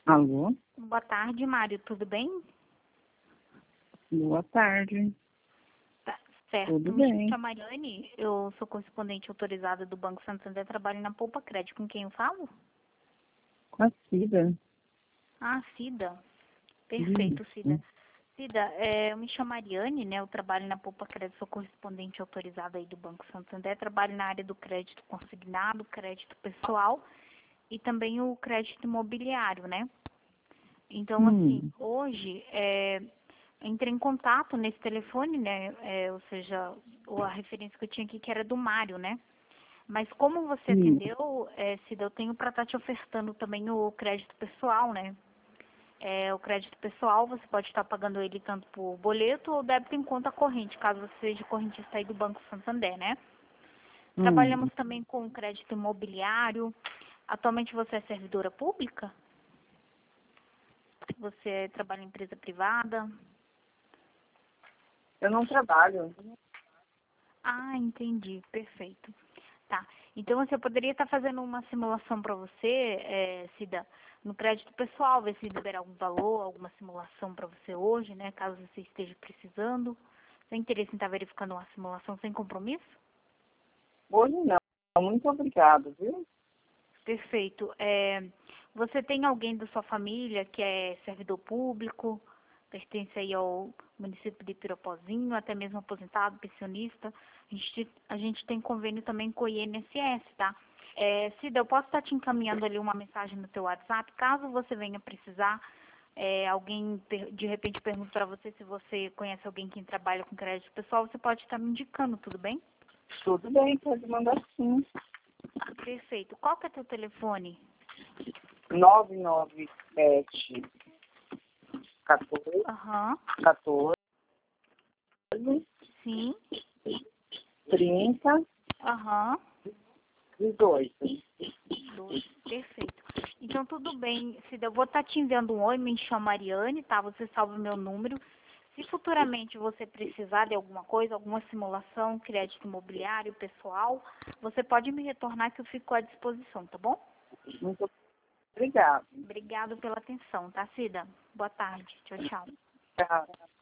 Alô? Boa tarde, Mário. Tudo bem? Boa tarde. Tá certo. Tudo Me bem. chamo Mariane. Eu sou correspondente autorizada do Banco Santander. Trabalho na Poupa Crédito. Com quem eu falo? Com a Cida. Ah, Cida. Perfeito, Cida. Isso. Cida, eu me chamo Mariane, né? Eu trabalho na Poupa Crédito. Sou correspondente autorizada aí do Banco Santander. Trabalho na área do crédito consignado, crédito pessoal e também o crédito imobiliário, né? Então, assim, Hum, hoje, entrei em contato nesse telefone, né? Ou seja, a referência que eu tinha aqui que era do Mário, né? Mas como você isso. atendeu, Cida, eu tenho para estar te ofertando também o crédito pessoal, né? O crédito pessoal, você pode estar pagando ele tanto por boleto ou débito em conta corrente, caso você seja correntista aí do Banco Santander, né? Hum. Trabalhamos também com crédito imobiliário. Atualmente você é servidora pública? Você trabalha em empresa privada? Eu não trabalho. Ah, entendi. Perfeito. Tá. Então, você poderia estar fazendo uma simulação para você, Cida, no crédito pessoal, ver se libera algum valor, alguma simulação para você hoje, né? Caso você esteja precisando. Tem interesse em estar verificando uma simulação sem compromisso? Hoje não. Muito obrigado, viu? Perfeito. Você tem alguém da sua família que é servidor público, pertence aí ao município de Pirapozinho, até mesmo aposentado, pensionista? A gente tem convênio também com o INSS, tá? Cida, eu posso estar te encaminhando ali uma mensagem no teu WhatsApp, caso você venha precisar, alguém de repente pergunta para você se você conhece alguém que trabalha com crédito pessoal, você pode estar me indicando, tudo bem? Tudo bem, pode mandar sim. Perfeito. Qual que é teu telefone? 997 14 Aham. 14 Sim. 30 Aham. 18. Perfeito. Então, tudo bem, Cida. Eu vou estar te enviando um oi, me chamo Mariane, tá? Você salva o meu número. Se futuramente você precisar de alguma coisa, alguma simulação, crédito imobiliário, pessoal, você pode me retornar que eu fico à disposição, tá bom? Muito obrigado. Obrigado pela atenção, tá, Cida? Boa tarde. Tchau, tchau. Tchau.